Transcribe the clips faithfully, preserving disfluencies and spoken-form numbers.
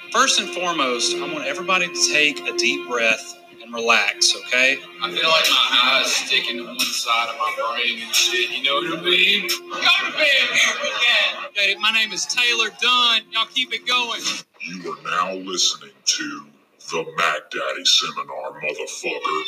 First and foremost, I want everybody to take a deep breath and relax, okay? I feel like my eyes sticking to one side of my brain and shit, you know what I mean? Go to bed here with that. Okay, my name is Taylor Dunn. Y'all keep it going. You are now listening to the Mac Daddy Seminar, motherfucker.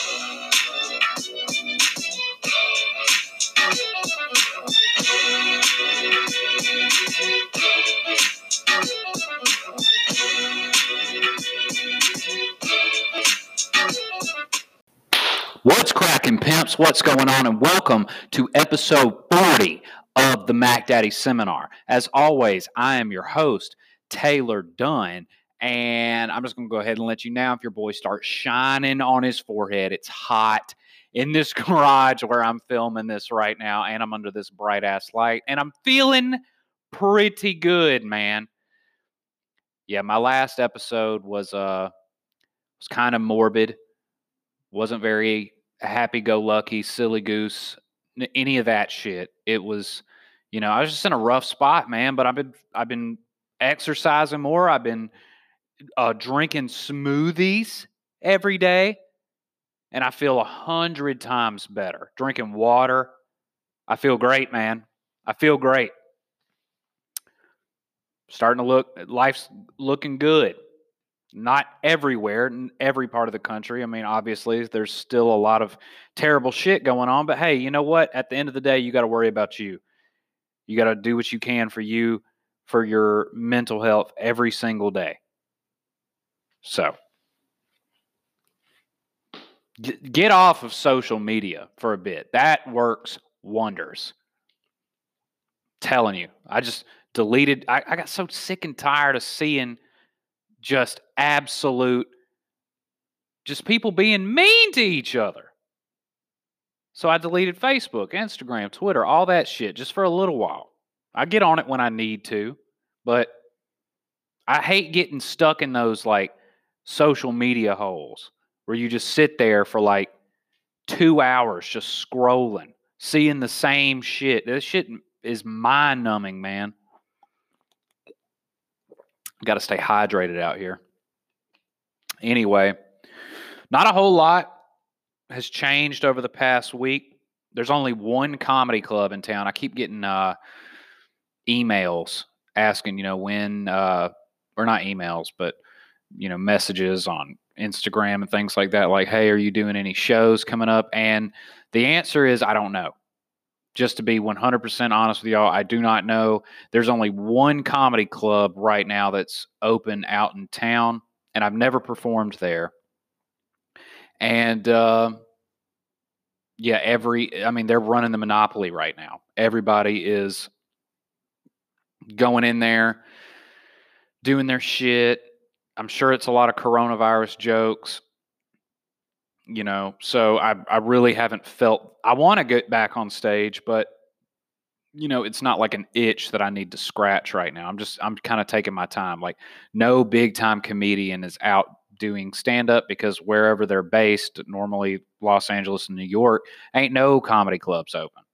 What's cracking, pimps? What's going on? And welcome to episode forty of the Mac Daddy Seminar. As always, I am your host, Taylor Dunn, and I'm just going to go ahead and let you know if your boy starts shining on his forehead. It's hot in this garage where I'm filming this right now, and I'm under this bright-ass light, and I'm feeling pretty good, man. Yeah, my last episode was uh was kind of morbid. Wasn't very happy-go-lucky, silly goose, any of that shit. It was, you know, I was just in a rough spot, man. But I've been, I've been exercising more. I've been uh, drinking smoothies every day, and I feel a hundred times better. Drinking water, I feel great, man. I feel great. Starting to look, life's looking good. Not everywhere, in every part of the country. I mean, obviously, there's still a lot of terrible shit going on. But hey, you know what? At the end of the day, you got to worry about you. You got to do what you can for you, for your mental health every single day. So, get off of social media for a bit. That works wonders. Telling you. I just deleted. I, I got so sick and tired of seeing just absolute, just people being mean to each other. So I deleted Facebook, Instagram, Twitter, all that shit just for a little while. I get on it when I need to, but I hate getting stuck in those like social media holes where you just sit there for like two hours just scrolling, seeing the same shit. This shit is mind-numbing, man. Got to stay hydrated out here. Anyway, not a whole lot has changed over the past week. There's only one comedy club in town. I keep getting uh, emails asking, you know, when, uh, or not emails, but, you know, messages on Instagram and things like that. Like, hey, are you doing any shows coming up? And the answer is, I don't know. Just to be one hundred percent honest with y'all, I do not know. There's only one comedy club right now that's open out in town, and I've never performed there. And, uh, yeah, every, I mean, they're running the monopoly right now. Everybody is going in there, doing their shit. I'm sure it's a lot of coronavirus jokes, you know, so I, I really haven't felt, I want to get back on stage, but, you know, it's not like an itch that I need to scratch right now. I'm just, I'm kind of taking my time. Like, no big time comedian is out doing stand-up because wherever they're based, normally Los Angeles and New York, ain't no comedy clubs open.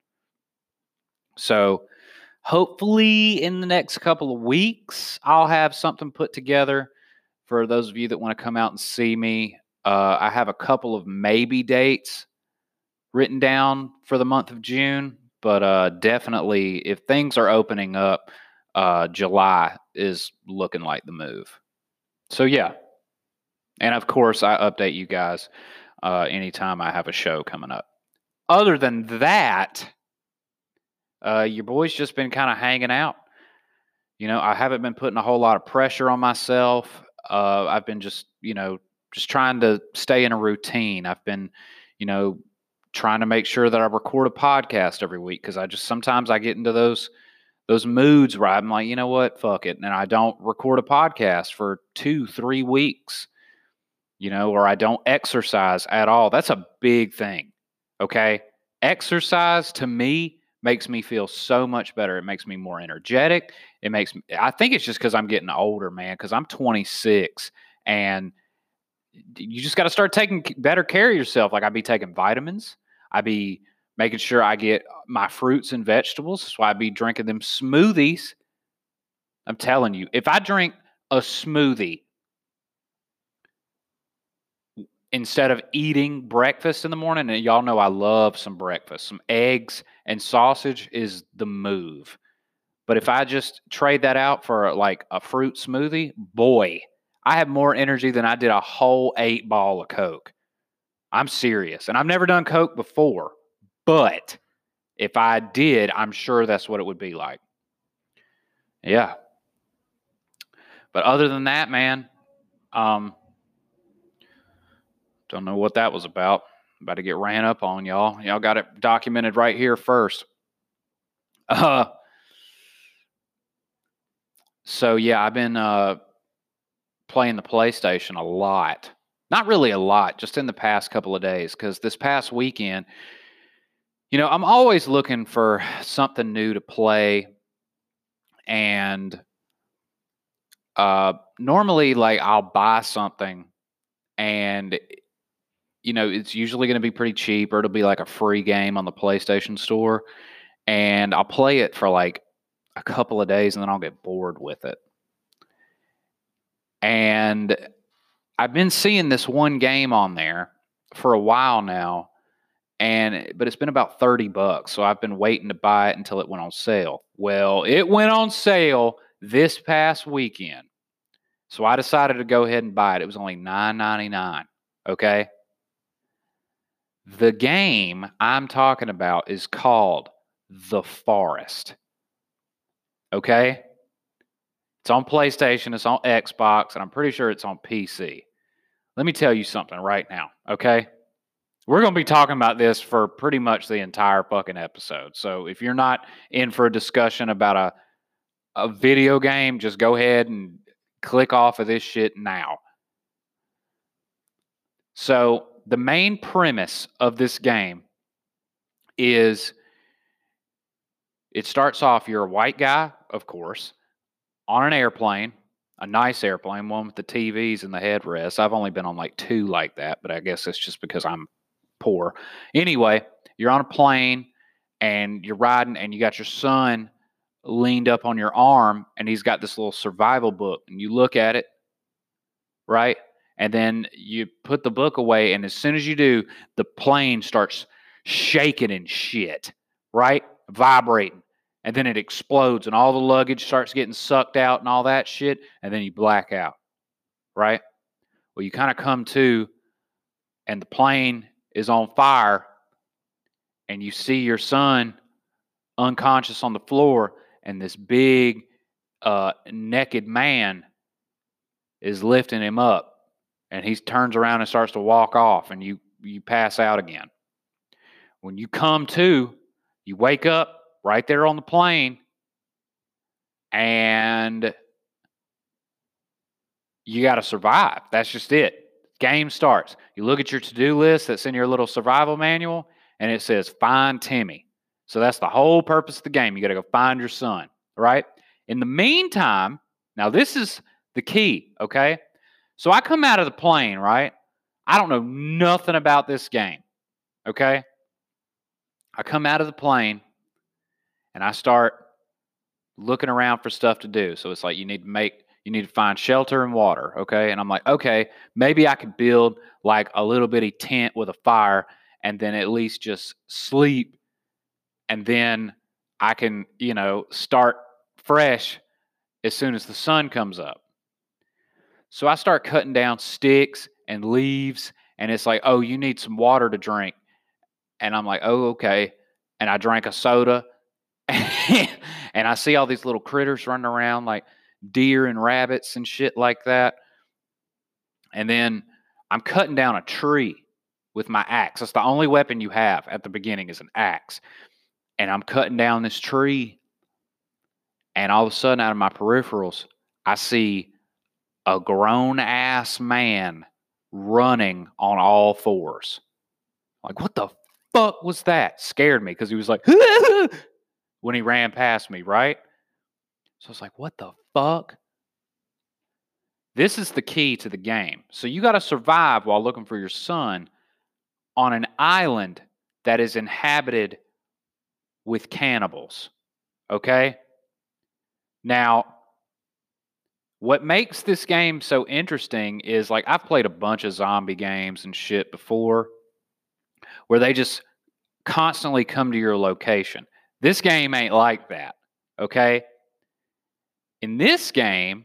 So hopefully in the next couple of weeks, I'll have something put together for those of you that want to come out and see me. Uh, I have a couple of maybe dates written down for the month of June, but uh, definitely if things are opening up, uh, July is looking like the move. So yeah. And of course, I update you guys uh, anytime I have a show coming up. Other than that, uh, your boy's just been kind of hanging out. You know, I haven't been putting a whole lot of pressure on myself. Uh, I've been just, you know, just trying to stay in a routine. I've been, you know, trying to make sure that I record a podcast every week because I just sometimes I get into those those moods where I'm like, you know what, fuck it, and I don't record a podcast for two, three weeks. You know, or I don't exercise at all. That's a big thing, okay? Exercise, to me, makes me feel so much better. It makes me more energetic. It makes me, I think it's just because I'm getting older, man, because I'm twenty-six, and you just got to start taking better care of yourself. Like, I be taking vitamins. I be making sure I get my fruits and vegetables. That's why I be drinking them smoothies. I'm telling you, if I drink a smoothie instead of eating breakfast in the morning, and y'all know I love some breakfast, some eggs and sausage is the move. But if I just trade that out for like a fruit smoothie, boy, I have more energy than I did a whole eight ball of Coke. I'm serious. And I've never done Coke before, but if I did, I'm sure that's what it would be like. Yeah. But other than that, man, um, don't know what that was about. About to get ran up on, y'all. Y'all got it documented right here first. Uh, so, yeah, I've been uh, playing the PlayStation a lot. Not really a lot, just in the past couple of days. Because this past weekend, you know, I'm always looking for something new to play. And uh, normally, like, I'll buy something and you know, it's usually going to be pretty cheap, or it'll be like a free game on the PlayStation Store. And I'll play it for like a couple of days and then I'll get bored with it. And I've been seeing this one game on there for a while now, and but it's been about thirty bucks. So I've been waiting to buy it until it went on sale. Well, it went on sale this past weekend. So I decided to go ahead and buy it. It was only nine ninety-nine. Okay. The game I'm talking about is called The Forest. Okay? It's on PlayStation, it's on Xbox, and I'm pretty sure it's on P C. Let me tell you something right now, okay? We're going to be talking about this for pretty much the entire fucking episode. So if you're not in for a discussion about a, a video game, just go ahead and click off of this shit now. So the main premise of this game is it starts off, you're a white guy, of course, on an airplane, a nice airplane, one with the T Vs and the headrests. I've only been on like two like that, but I guess it's just because I'm poor. Anyway, you're on a plane and you're riding and you got your son leaned up on your arm and he's got this little survival book and you look at it, right? And then you put the book away, and as soon as you do, the plane starts shaking and shit, right? Vibrating. And then it explodes, and all the luggage starts getting sucked out and all that shit, and then you black out, right? Well, you kind of come to, and the plane is on fire, and you see your son unconscious on the floor, and this big, uh, naked man is lifting him up. And he turns around and starts to walk off, and you, you pass out again. When you come to, you wake up right there on the plane, and you got to survive. That's just it. Game starts. You look at your to-do list that's in your little survival manual, and it says, find Timmy. So that's the whole purpose of the game. You got to go find your son, right? In the meantime, now this is the key, okay? So I come out of the plane, right? I don't know nothing about this game, okay? I come out of the plane, and I start looking around for stuff to do. So it's like you need to make, you need to find shelter and water, okay? And I'm like, okay, maybe I could build like a little bitty tent with a fire and then at least just sleep, and then I can, you know, start fresh as soon as the sun comes up. So I start cutting down sticks and leaves, and it's like, oh, you need some water to drink. And I'm like, oh, okay. And I drank a soda, and I see all these little critters running around like deer and rabbits and shit like that. And then I'm cutting down a tree with my axe. That's the only weapon you have at the beginning is an axe. And I'm cutting down this tree, and all of a sudden out of my peripherals, I see a grown-ass man running on all fours. Like, what the fuck was that? Scared me because he was like, when he ran past me, right? So I was like, what the fuck? This is the key to the game. So you got to survive while looking for your son on an island that is inhabited with cannibals, okay? Now, What makes this game so interesting is like I've played a bunch of zombie games and shit before where they just constantly come to your location. This game ain't like that, okay? In this game,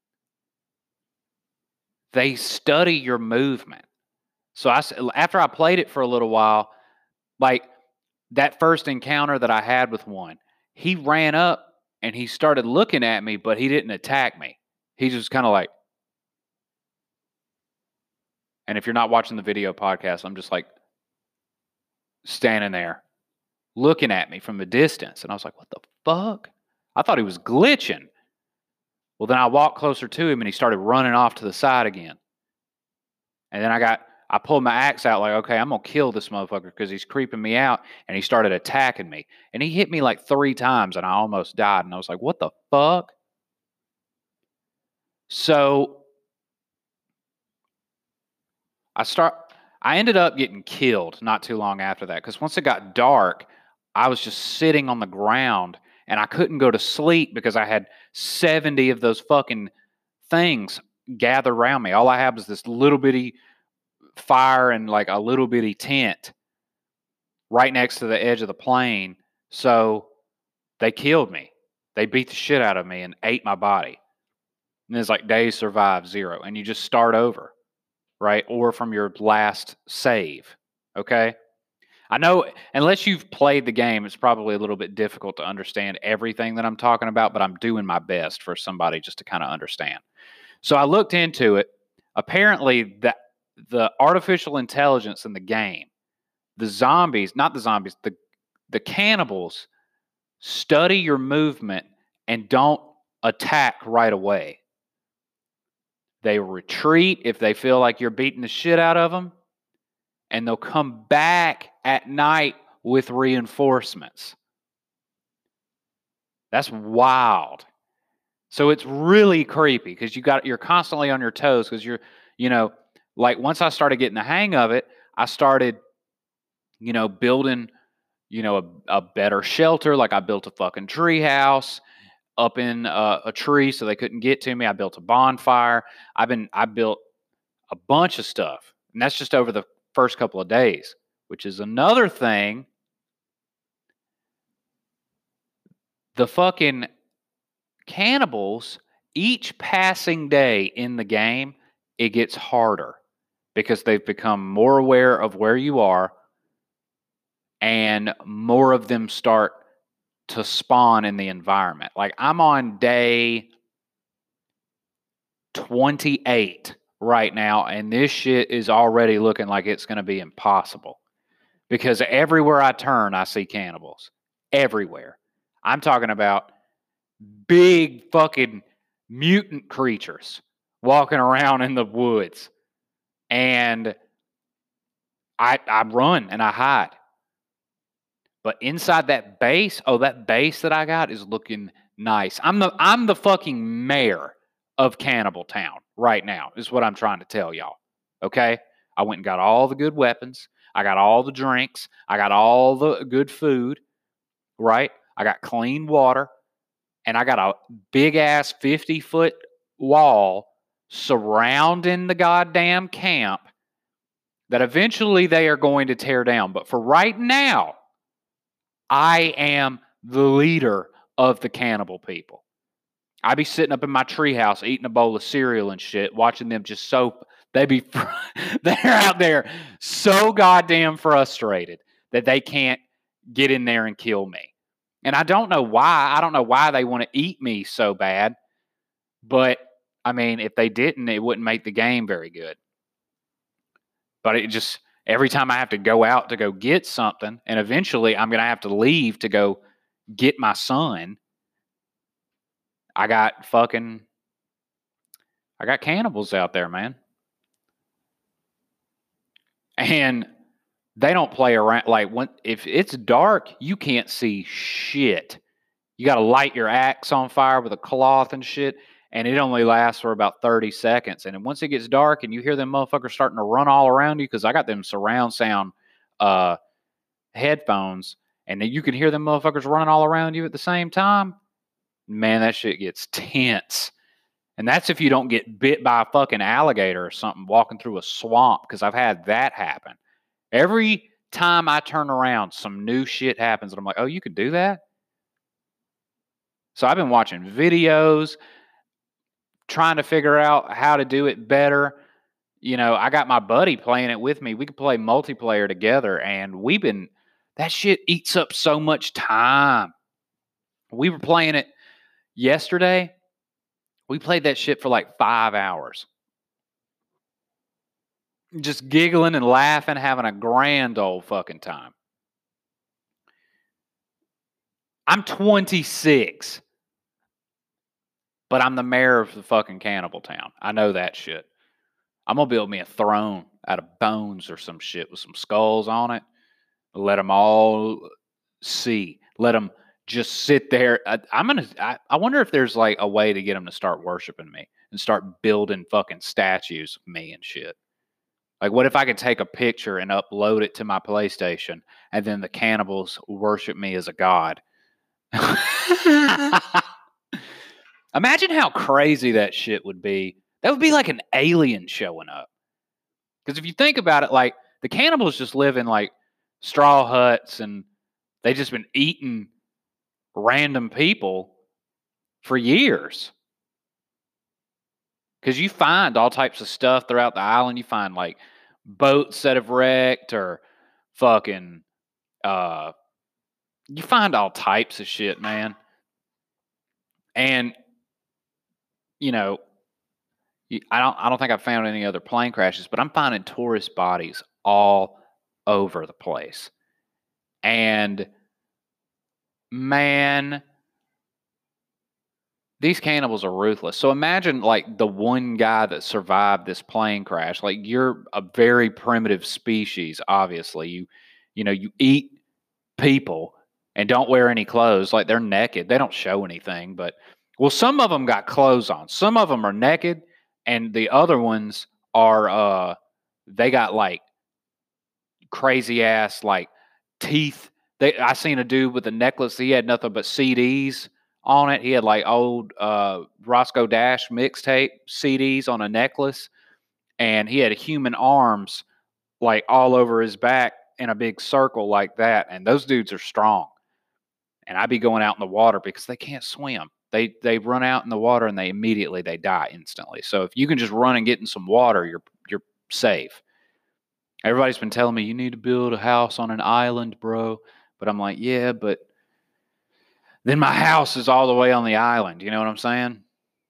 they study your movement. So I, after I played it for a little while, like that first encounter that I had with one, he ran up and he started looking at me, but he didn't attack me. He just kind of like, and if you're not watching the video podcast, I'm just like standing there looking at me from a distance. And I was like, what the fuck? I thought he was glitching. Well, then I walked closer to him and he started running off to the side again. And then I got, I pulled my axe out like, okay, I'm going to kill this motherfucker because he's creeping me out. And he started attacking me. And he hit me like three times and I almost died. And I was like, what the fuck? So I start, I ended up getting killed not too long after that. Because once it got dark, I was just sitting on the ground and I couldn't go to sleep because I had seventy of those fucking things gathered around me. All I had was this little bitty fire and like a little bitty tent right next to the edge of the plane. So they killed me. They beat the shit out of me and ate my body. And it's like days survive zero. And you just start over, right? Or from your last save, okay? I know, unless you've played the game, it's probably a little bit difficult to understand everything that I'm talking about, but I'm doing my best for somebody just to kind of understand. So I looked into it. Apparently, the, the artificial intelligence in the game, the zombies, not the zombies, the, the cannibals study your movement and don't attack right away. They retreat if they feel like you're beating the shit out of them, and they'll come back at night with reinforcements. That's wild. So it's really creepy because you got you're constantly on your toes because you're, you know, like once I started getting the hang of it, I started, you know, building, you know, a, a better shelter. Like I built a fucking tree house up in uh, a tree so they couldn't get to me. I built a bonfire. I've been I built a bunch of stuff, and that's just over the first couple of days, which is another thing. The fucking cannibals, each passing day in the game, it gets harder because they've become more aware of where you are, and more of them start to spawn in the environment. Like I'm on day twenty-eight right now, and this shit is already looking like it's going to be impossible because everywhere I turn, I see cannibals. Everywhere. I'm talking about big fucking mutant creatures walking around in the woods. And I, I run and I hide. But inside that base, oh, that base that I got is looking nice. I'm the I'm the fucking mayor of Cannibal Town right now, is what I'm trying to tell y'all. Okay? I went and got all the good weapons. I got all the drinks. I got all the good food. Right? I got clean water. And I got a big-ass fifty-foot wall surrounding the goddamn camp that eventually they are going to tear down. But for right now, I am the leader of the cannibal people. I be sitting up in my treehouse eating a bowl of cereal and shit, watching them just so, they be, they're out there so goddamn frustrated that they can't get in there and kill me. And I don't know why. I don't know why they want to eat me so bad. But, I mean, if they didn't, it wouldn't make the game very good. But it just, every time I have to go out to go get something, and eventually I'm going to have to leave to go get my son, I got fucking, I got cannibals out there, man. And they don't play around. Like, when, if it's dark, you can't see shit. You got to light your axe on fire with a cloth and shit, and it only lasts for about thirty seconds. And then once it gets dark and you hear them motherfuckers starting to run all around you, because I got them surround sound uh, headphones, and then you can hear them motherfuckers running all around you at the same time, man, that shit gets tense. And that's if you don't get bit by a fucking alligator or something walking through a swamp, because I've had that happen. Every time I turn around, some new shit happens, and I'm like, oh, you could do that? So I've been watching videos, trying to figure out how to do it better. You know, I got my buddy playing it with me. We could play multiplayer together, and we've been, that shit eats up so much time. We were playing it yesterday. We played that shit for like five hours. Just giggling and laughing, having a grand old fucking time. I'm twenty-six. But I'm the mayor of the fucking cannibal town. I know that shit. I'm going to build me a throne out of bones or some shit with some skulls on it. Let them all see. Let them just sit there. I, I'm going to, I, I wonder if there's like a way to get them to start worshiping me and start building fucking statues of me and shit. Like, what if I could take a picture and upload it to my PlayStation, and then the cannibals worship me as a god? Imagine how crazy that shit would be. That would be like an alien showing up. Because if you think about it, like, the cannibals just live in like straw huts, and they just been eating random people for years. Because you find all types of stuff throughout the island. You find like boats that have wrecked, or fucking, uh, you find all types of shit, man. And, you know, I don't, I don't think I've found any other plane crashes, but I'm finding tourist bodies all over the place. And, man, these cannibals are ruthless. So imagine like the one guy that survived this plane crash. Like, you're a very primitive species, obviously. You, you know, you eat people and don't wear any clothes. Like, they're naked. They don't show anything. But, well, some of them got clothes on. Some of them are naked, and the other ones are, uh, they got like crazy ass like teeth. They, I seen a dude with a necklace. He had nothing but C Ds on it. He had like old uh, Roscoe Dash mixtape C Ds on a necklace, and he had human arms like all over his back in a big circle like that. And those dudes are strong. And I'd be going out in the water because they can't swim. They they run out in the water and they immediately they die instantly. So if you can just run and get in some water, you're you're safe. Everybody's been telling me you need to build a house on an island, bro. But I'm like, yeah, but then my house is all the way on the island. You know what I'm saying?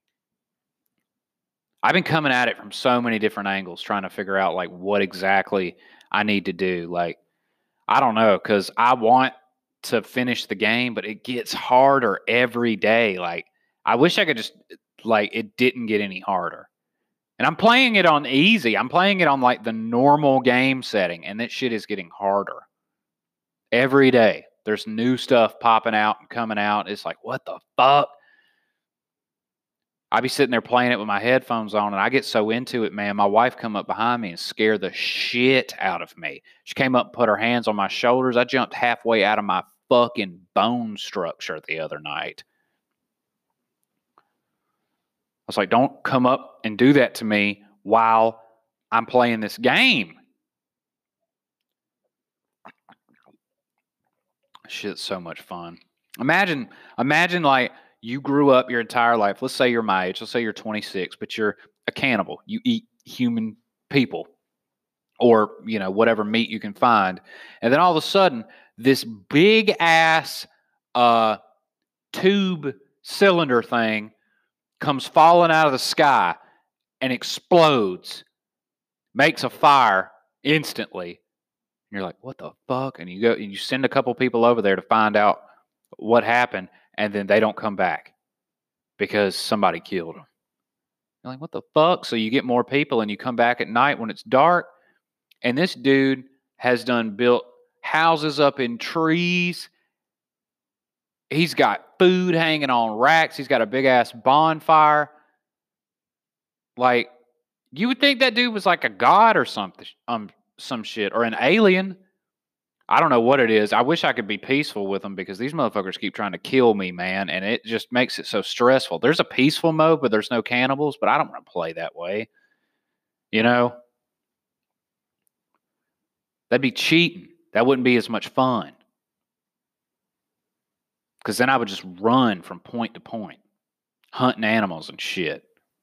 I've been coming at it from so many different angles, trying to figure out like what exactly I need to do. Like, I don't know, because I want to finish the game, but it gets harder every day. Like, I wish I could just, like, it didn't get any harder. And I'm playing it on easy. I'm playing it on like the normal game setting, and that shit is getting harder every day. There's new stuff popping out and coming out. It's like, what the fuck? I be sitting there playing it with my headphones on, and I get so into it, man. My wife come up behind me and scared the shit out of me. She came up and put her hands on my shoulders. I jumped halfway out of my fucking bone structure the other night. I was like, don't come up and do that to me while I'm playing this game. Shit's so much fun. Imagine, imagine like you grew up your entire life. Let's say you're my age. Let's say you're twenty-six, but you're a cannibal. You eat human people, or, you know, whatever meat you can find. And then all of a sudden, this big ass uh, tube cylinder thing comes falling out of the sky and explodes, makes a fire instantly. And you're like, what the fuck? And you go and you send a couple people over there to find out what happened, and then they don't come back because somebody killed them. You're like, what the fuck? So you get more people, and you come back at night when it's dark, and this dude has done built houses up in trees. He's got food hanging on racks. He's got a big ass bonfire. Like, you would think that dude was like a god or something, um, some shit, or an alien. I don't know what it is. I wish I could be peaceful with them because these motherfuckers keep trying to kill me, man, and it just makes it so stressful. There's a peaceful mode, but there's no cannibals, but I don't want to play that way. You know? That'd be cheating. That wouldn't be as much fun. Because then I would just run from point to point, hunting animals and shit.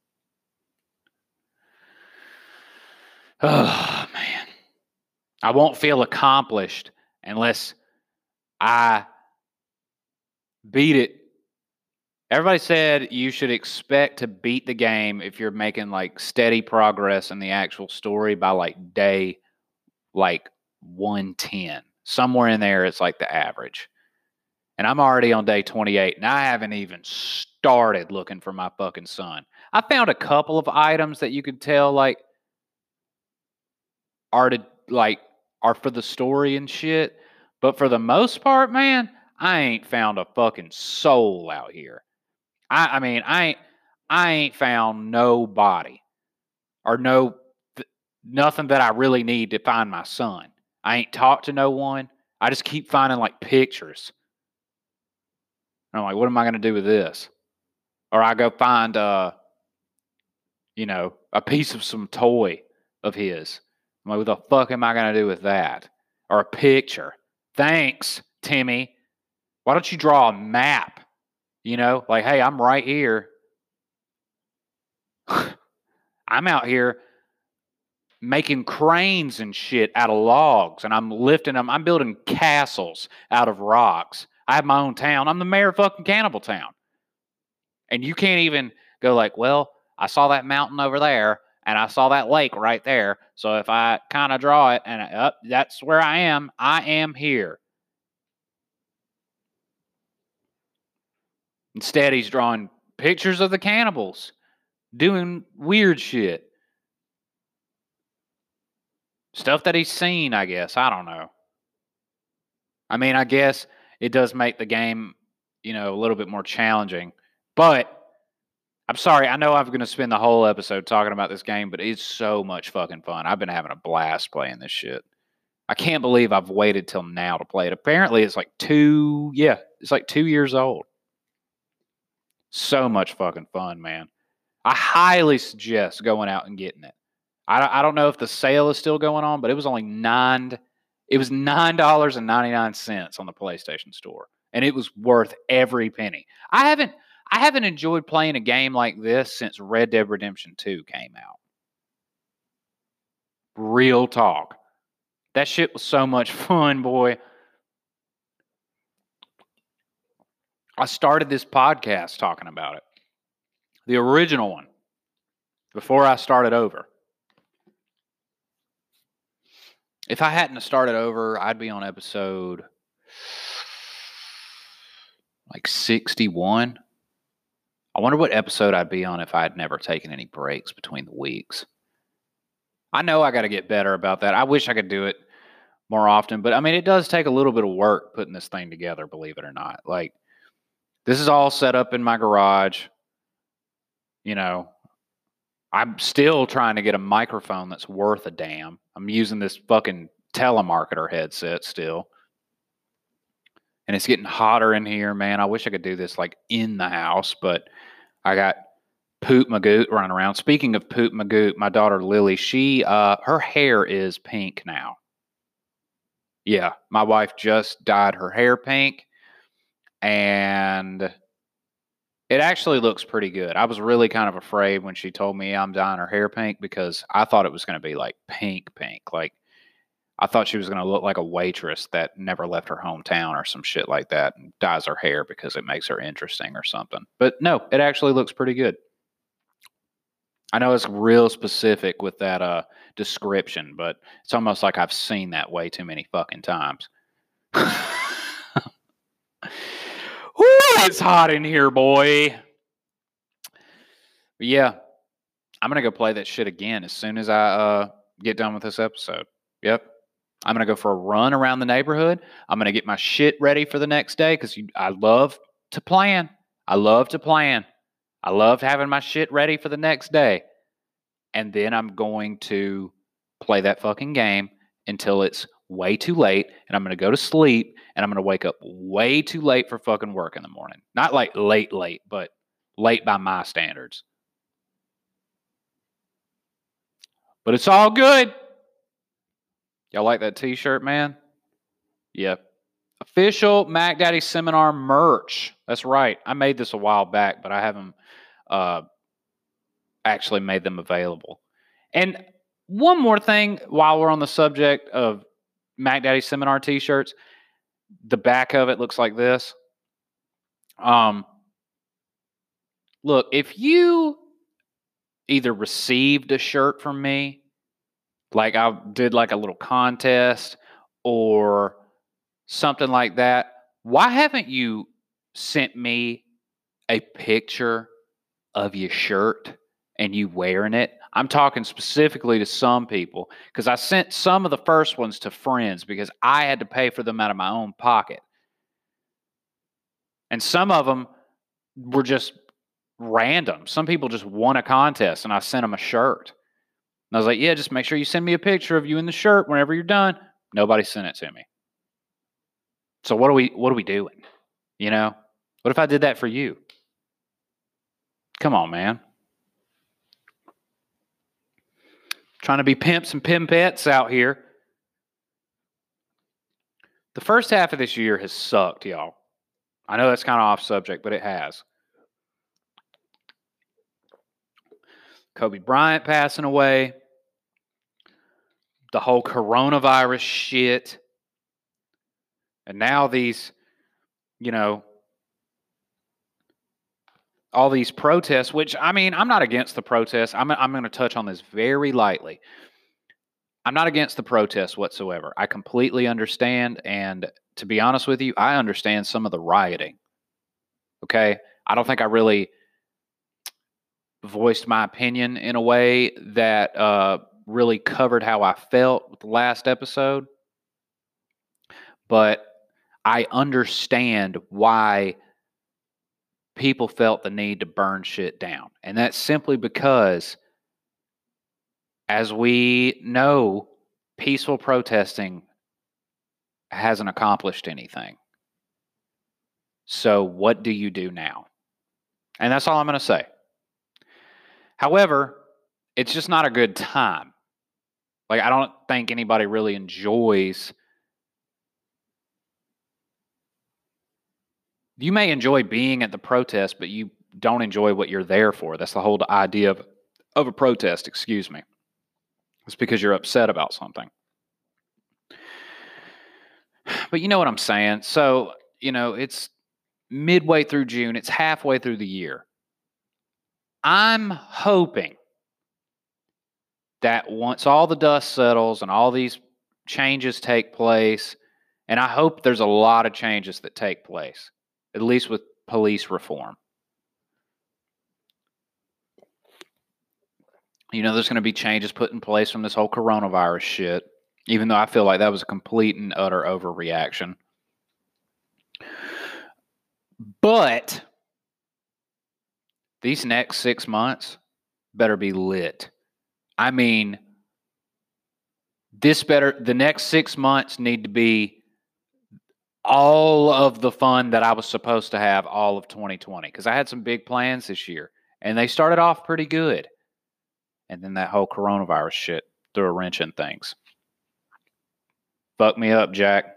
Oh, man. I won't feel accomplished unless I beat it. Everybody said you should expect to beat the game if you're making like steady progress in the actual story by like day like one ten. Somewhere in there, it's like the average. And I'm already on day twenty-eight, and I haven't even started looking for my fucking son. I found a couple of items that you could tell like are to like are for the story and shit. But for the most part, man, I ain't found a fucking soul out here. I, I mean, I ain't, I ain't found nobody or no th- nothing that I really need to find my son. I ain't talked to no one. I just keep finding like pictures. And I'm like, what am I going to do with this? Or I go find, uh, you know, a piece of some toy of his. I'm like, what the fuck am I going to do with that? Or a picture. Thanks, Timmy. Why don't you draw a map? You know, like, hey, I'm right here. I'm out here making cranes and shit out of logs, and I'm lifting them. I'm building castles out of rocks. I have my own town. I'm the mayor of fucking Cannibal Town. And you can't even go like, well, I saw that mountain over there, and I saw that lake right there. So if I kind of draw it, and up, oh, that's where I am. I am here. Instead, he's drawing pictures of the cannibals doing weird shit. Stuff that he's seen, I guess. I don't know. I mean, I guess it does make the game, you know, a little bit more challenging. But I'm sorry. I know I'm going to spend the whole episode talking about this game, but it's so much fucking fun. I've been having a blast playing this shit. I can't believe I've waited till now to play it. Apparently, it's like two, yeah, it's like two years old. So much fucking fun, man. I highly suggest going out and getting it. I, I don't know if the sale is still going on, but it was only nine. It was nine dollars and ninety nine cents on the PlayStation Store, and it was worth every penny. I haven't I haven't enjoyed playing a game like this since Red Dead Redemption two came out. Real talk. That shit was so much fun, boy. I started this podcast talking about it. The original one. Before I started over. If I hadn't started over, I'd be on episode like sixty-one. I wonder what episode I'd be on if I had never taken any breaks between the weeks. I know I got to get better about that. I wish I could do it more often, but I mean, it does take a little bit of work putting this thing together, believe it or not. Like, this is all set up in my garage. You know, I'm still trying to get a microphone that's worth a damn. I'm using this fucking telemarketer headset still. And it's getting hotter in here, man. I wish I could do this like in the house, but I got Poop Magoot running around. Speaking of Poop Magoot, my daughter Lily, she, uh, her hair is pink now. Yeah, my wife just dyed her hair pink, and it actually looks pretty good. I was really kind of afraid when she told me I'm dyeing her hair pink because I thought it was going to be like pink, pink. Like, I thought she was going to look like a waitress that never left her hometown or some shit like that and dyes her hair because it makes her interesting or something. But no, it actually looks pretty good. I know it's real specific with that uh, description, but it's almost like I've seen that way too many fucking times. Woo, it's hot in here, boy. But yeah, I'm going to go play that shit again as soon as I uh, get done with this episode. Yep. I'm going to go for a run around the neighborhood. I'm going to get my shit ready for the next day because I love to plan. I love to plan. I love having my shit ready for the next day. And then I'm going to play that fucking game until it's way too late, and I'm going to go to sleep, and I'm going to wake up way too late for fucking work in the morning. Not like late, late, but late by my standards. But it's all good. Y'all like that t-shirt, man? Yeah. Official Mac Daddy Seminar merch. That's right. I made this a while back, but I haven't uh, actually made them available. And one more thing while we're on the subject of Mac Daddy Seminar t-shirts, the back of it looks like this. Um, look, if you either received a shirt from me, like I did like a little contest or something like that, why haven't you sent me a picture of your shirt and you wearing it? I'm talking specifically to some people because I sent some of the first ones to friends because I had to pay for them out of my own pocket. And some of them were just random. Some people just won a contest and I sent them a shirt. And I was like, yeah, just make sure you send me a picture of you in the shirt whenever you're done. Nobody sent it to me. So what are we what are we doing? You know? What if I did that for you? Come on, man. Trying to be pimps and pimpettes out here. The first half of this year has sucked, y'all. I know that's kind of off subject, but it has. Kobe Bryant passing away. The whole coronavirus shit. And now these, you know, all these protests, which, I mean, I'm not against the protests. I'm, I'm going to touch on this very lightly. I'm not against the protests whatsoever. I completely understand. And to be honest with you, I understand some of the rioting. Okay? I don't think I really voiced my opinion in a way that uh, really covered how I felt with the last episode. But I understand why people felt the need to burn shit down. And that's simply because, as we know, peaceful protesting hasn't accomplished anything. So what do you do now? And that's all I'm going to say. However, it's just not a good time. Like, I don't think anybody really enjoys. You may enjoy being at the protest, but you don't enjoy what you're there for. That's the whole idea of, of a protest, excuse me. It's because you're upset about something. But you know what I'm saying? So, you know, it's midway through June. It's halfway through the year. I'm hoping that once all the dust settles and all these changes take place, and I hope there's a lot of changes that take place, at least with police reform. You know, there's going to be changes put in place from this whole coronavirus shit, even though I feel like that was a complete and utter overreaction. But these next six months better be lit. I mean, this better, the next six months need to be all of the fun that I was supposed to have all of twenty twenty. Because I had some big plans this year, and they started off pretty good. And then that whole coronavirus shit threw a wrench in things. Fuck me up, Jack.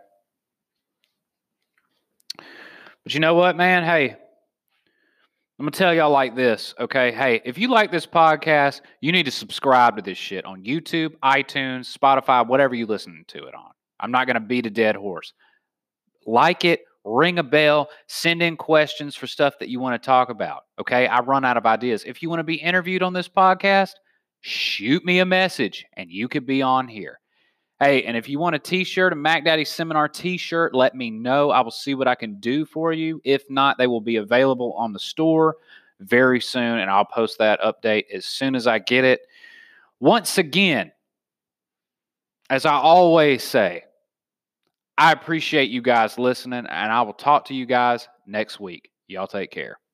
But you know what, man? Hey, I'm going to tell y'all like this, okay? Hey, if you like this podcast, you need to subscribe to this shit on YouTube, iTunes, Spotify, whatever you listen to it on. I'm not going to beat a dead horse. Like it, ring a bell, send in questions for stuff that you want to talk about, okay? I run out of ideas. If you want to be interviewed on this podcast, shoot me a message and you could be on here. Hey, and if you want a t-shirt, a Mac Daddy Seminar t-shirt, let me know. I will see what I can do for you. If not, they will be available on the store very soon, and I'll post that update as soon as I get it. Once again, as I always say, I appreciate you guys listening, and I will talk to you guys next week. Y'all take care.